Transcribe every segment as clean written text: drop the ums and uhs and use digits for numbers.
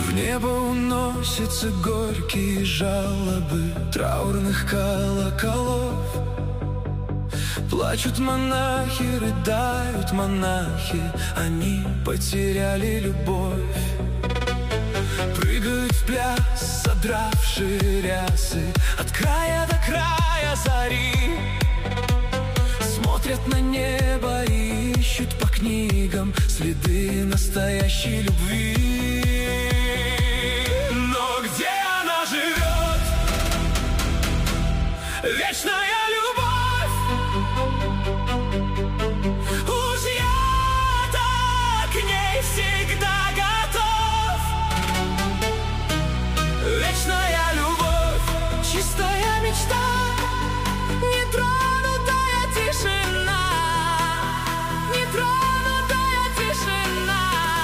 В небо уносятся горькие жалобы траурных колоколов. Плачут монахи, рыдают монахи, они потеряли любовь. Прыгают в пляс, содравшие рясы от края до края зари. Смотрят на небо и ищут по книгам следы настоящей любви. Но где она живет? Вечная любовь. Уж я-то к ней всегда готов. Вечная любовь, чистая мечта, нетронутая тишина, нетронутая тишина.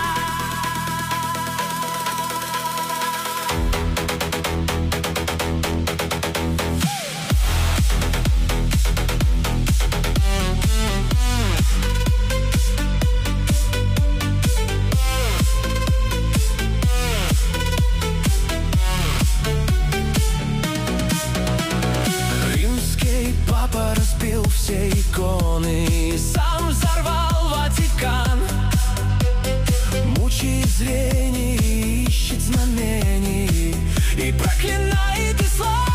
Папа разбил все иконы и сам взорвал Ватикан. Мучает зрение, ищет знамений и проклинает ислам.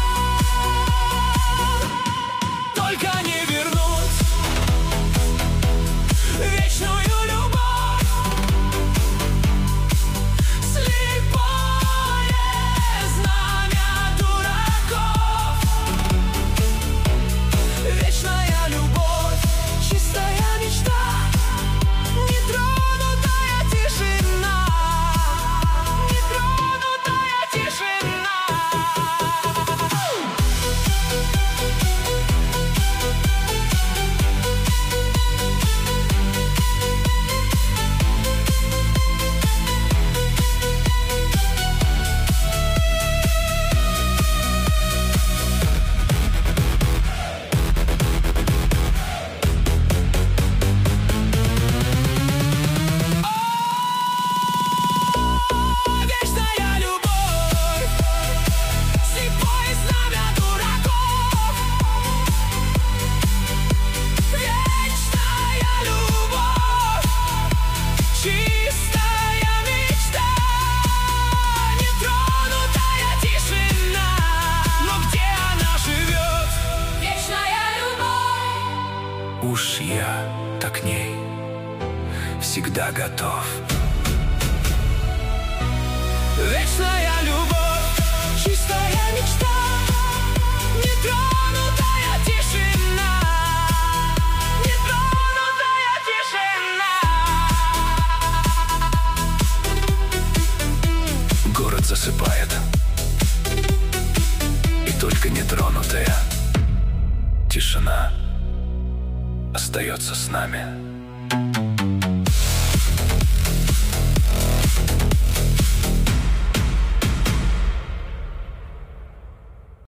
Только не вернуть вечную любовь. Слепое знамя дураков. Вечная любовь, чистая мечта, нетронутая тишина, нетронутая тишина. Уж я-то к ней всегда готов. Вечная любовь, чистая мечта, нетронутая тишина, нетронутая тишина. Город засыпает, и только нетронутая тишина остается с нами.